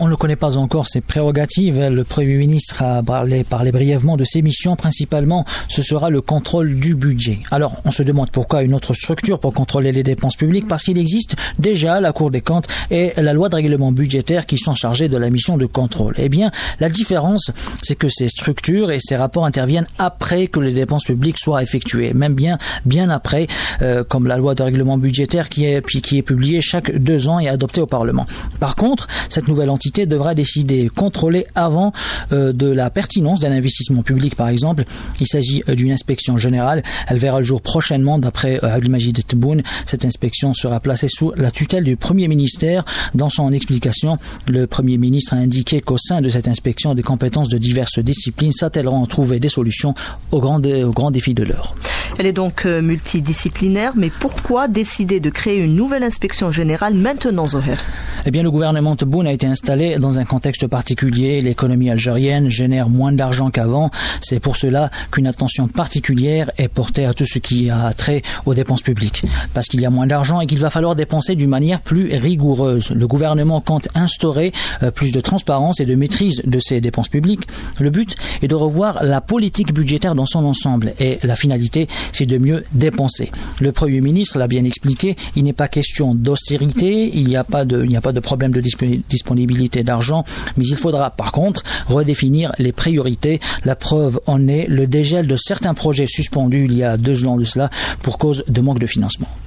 ne connaît pas encore ses prérogatives. Le Premier ministre a parlé brièvement de ses missions. Principalement, ce sera le contrôle du budget. Alors, on se demande pourquoi une autre structure pour contrôler les dépenses publiques, parce qu'il existe déjà la Cour des comptes et la loi de règlement budgétaire qui sont chargées de la mission de contrôle. Eh bien, la différence, c'est que ces structures et ces rapports interviennent après que les dépenses publiques soient effectuées, même bien après, comme la loi de règlement budgétaire qui est publiée chaque 2 ans et adoptée au Parlement. Par contre, cette nouvelle entité devra décider, contrôler avant de la pertinence d'un investissement public, par exemple. Il s'agit d'une inspection générale. Elle verra le jour prochainement, d'après Abdelmajid Tebboune. Cette inspection sera placée sous la tutelle du Premier ministère. Dans son explication, le Premier ministre a indiqué qu'au sein de cette inspection, des compétences de diverses disciplines s'attelleront à trouver des solutions aux grands défis de l'heure. Elle est donc multidisciplinaire, mais pourquoi décider de créer une nouvelle inspection générale maintenant, Zoher? Eh bien, le gouvernement Tebboune a été installé dans un contexte particulier. L'économie algérienne génère moins d'argent qu'avant. C'est pour cela qu'une attention particulière est portée à tout ce qui a trait aux dépenses publiques. Parce qu'il y a moins d'argent et qu'il va falloir dépenser d'une manière plus rigoureuse. Le gouvernement compte instaurer plus de transparence et de maîtrise de ces dépenses publiques. Le but est de revoir la politique budgétaire dans son ensemble. Et la finalité, c'est de mieux dépenser. Le Premier ministre l'a bien expliqué, il n'est pas question d'austérité, il n'y a pas de problème de disponibilité d'argent, mais il faudra par contre redéfinir les priorités. La preuve en est le dégel de certains projets suspendus il y a 2 ans de cela pour cause de manque de financement.